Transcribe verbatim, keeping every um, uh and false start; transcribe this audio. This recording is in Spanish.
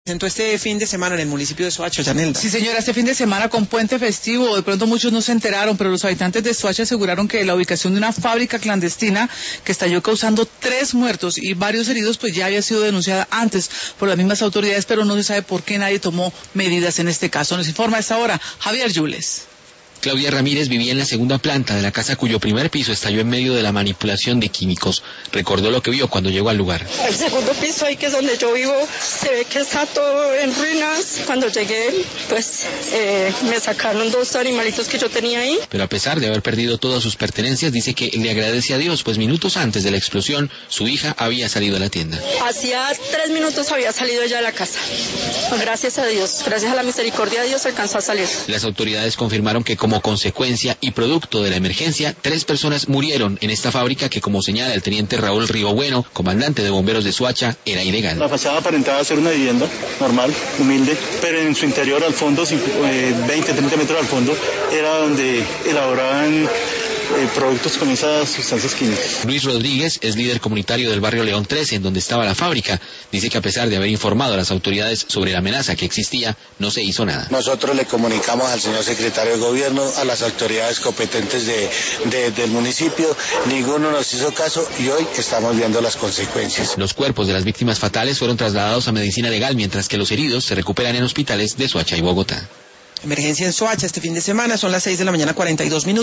presentó este fin de semana en el municipio de Soacha, Yanelda. Sí, señora, este fin de semana con puente festivo, de pronto muchos no se enteraron, pero los habitantes de Soacha aseguraron que la ubicación de una fábrica clandestina que estalló causando tres muertos y varios heridos, pues ya había sido denunciada antes por las mismas autoridades, pero no se sabe por qué nadie tomó medidas en este caso. Nos informa a esta hora Javier Yules. Claudia Ramírez vivía en la segunda planta de la casa cuyo primer piso estalló en medio de la manipulación de químicos. Recordó lo que vio cuando llegó al lugar. El segundo piso, ahí que es donde yo vivo, se ve que está todo en ruinas. Cuando llegué, pues eh, me sacaron dos animalitos que yo tenía ahí. Pero a pesar de haber perdido todas sus pertenencias, dice que le agradece a Dios, pues minutos antes de la explosión, su hija había salido a la tienda. Hacía tres minutos había salido ella de la casa. Gracias a Dios, gracias a la misericordia de Dios alcanzó a salir. Las autoridades confirmaron que como consecuencia y producto de la emergencia, tres personas murieron en esta fábrica que, como señala el teniente Raúl Rigobueno, comandante de bomberos de Soacha, era ilegal. La fachada aparentaba ser una vivienda normal, humilde, pero en su interior, al fondo, veinte, treinta metros al fondo, era donde elaboraban Eh, productos con esas sustancias químicas. Luis Rodríguez es líder comunitario del barrio León trece, en donde estaba la fábrica. Dice que a pesar de haber informado a las autoridades sobre la amenaza que existía, no se hizo nada. Nosotros le comunicamos al señor secretario de gobierno, a las autoridades competentes de, de, del municipio, ninguno nos hizo caso y hoy estamos viendo las consecuencias. Los cuerpos de las víctimas fatales fueron trasladados a medicina legal, mientras que los heridos se recuperan en hospitales de Soacha y Bogotá. Emergencia en Soacha este fin de semana, son las seis de la mañana, cuarenta y dos minutos.